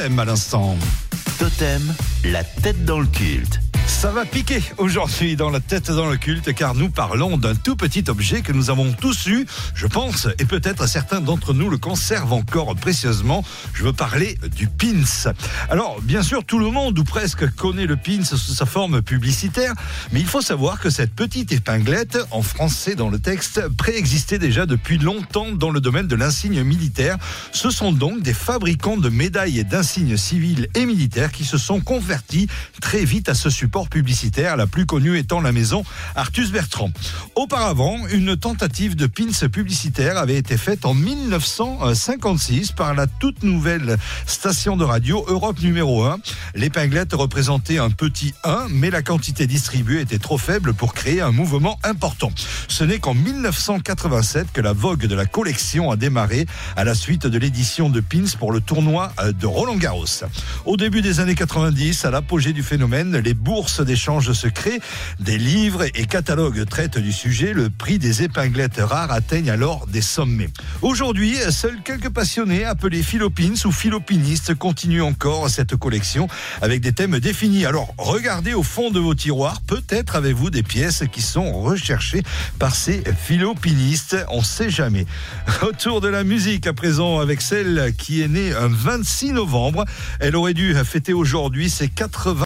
Totem à l'instant. Totem, la tête dans le culte. Ça va piquer aujourd'hui dans la tête dans le culte car nous parlons d'un tout petit objet que nous avons tous eu, je pense, et peut-être certains d'entre nous le conservent encore précieusement. Je veux parler du pins. Alors, bien sûr, tout le monde ou presque connaît le pins sous sa forme publicitaire, mais il faut savoir que cette petite épinglette, en français dans le texte, préexistait déjà depuis longtemps dans le domaine de l'insigne militaire. Ce sont donc des fabricants de médailles et d'insignes civils et militaires qui se sont convertis très vite à ce support publicitaire, la plus connue étant la maison Artus Bertrand. Auparavant, une tentative de pins publicitaire avait été faite en 1956 par la toute nouvelle station de radio Europe numéro 1. L'épinglette représentait un petit 1, mais la quantité distribuée était trop faible pour créer un mouvement important. Ce n'est qu'en 1987 que la vogue de la collection a démarré à la suite de l'édition de pins pour le tournoi de Roland-Garros. Au début des années 90, à l'apogée du phénomène, les bourses d'échange secrets, des livres et catalogues traitent du sujet. Le prix des épinglettes rares atteigne alors des sommets. Aujourd'hui, seuls quelques passionnés appelés philopins ou philopinistes continuent encore cette collection avec des thèmes définis. Alors, regardez au fond de vos tiroirs, peut-être avez-vous des pièces qui sont recherchées par ces philopinistes, on ne sait jamais. Retour de la musique à présent avec celle qui est née un 26 novembre. Elle aurait dû fêter aujourd'hui ses 80